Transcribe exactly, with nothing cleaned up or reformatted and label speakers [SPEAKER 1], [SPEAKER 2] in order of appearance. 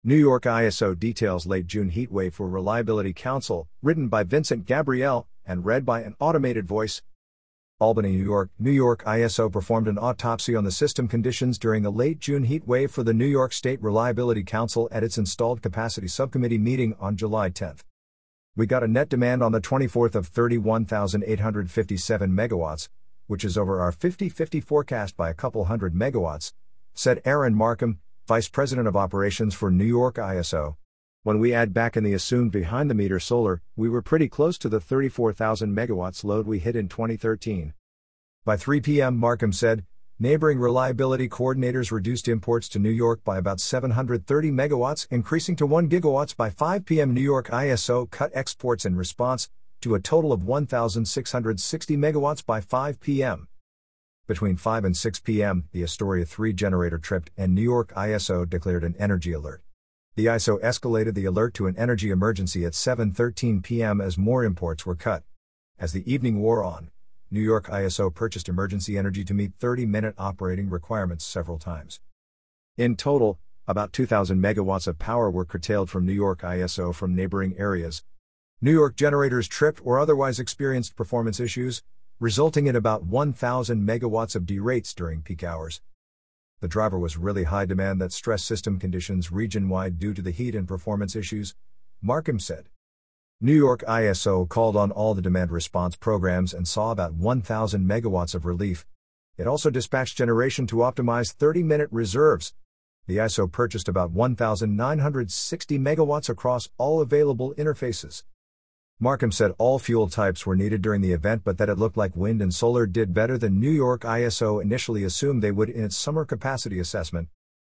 [SPEAKER 1] New York I S O details late June heatwave for Reliability Council, written by Vincent Gabriel, and read by an automated voice. Albany, New York. New York I S O performed an autopsy on the system conditions during the late June heatwave for the New York State Reliability Council at its installed capacity subcommittee meeting on July tenth. We got a net demand on the twenty-fourth of thirty-one thousand eight hundred fifty-seven megawatts, which is over our fifty fifty forecast by a couple hundred megawatts, said Aaron Markham, Vice President of Operations for New York I S O. When we add back in the assumed behind-the-meter solar, we were pretty close to the thirty-four thousand megawatts load we hit in twenty thirteen. By three p m, Markham said, neighboring reliability coordinators reduced imports to New York by about seven hundred thirty megawatts, increasing to one gigawatt by five p m New York I S O cut exports in response, to a total of one thousand six hundred sixty megawatts by five p m Between five and six p m, the Astoria three generator tripped and New York I S O declared an energy alert. The I S O escalated the alert to an energy emergency at seven thirteen p m as more imports were cut. As the evening wore on, New York I S O purchased emergency energy to meet thirty-minute operating requirements several times. In total, about two thousand megawatts of power were curtailed from New York I S O from neighboring areas. New York generators tripped or otherwise experienced performance issues, resulting in about one thousand megawatts of derates during peak hours. The driver was really high demand that stressed system conditions region-wide due to the heat and performance issues, Markham said. New York I S O called on all the demand response programs and saw about one thousand megawatts of relief. It also dispatched generation to optimize thirty-minute reserves. The I S O purchased about one thousand nine hundred sixty megawatts across all available interfaces. Markham said all fuel types were needed during the event, but that it looked like wind and solar did better than New York I S O initially assumed they would in its summer capacity assessment.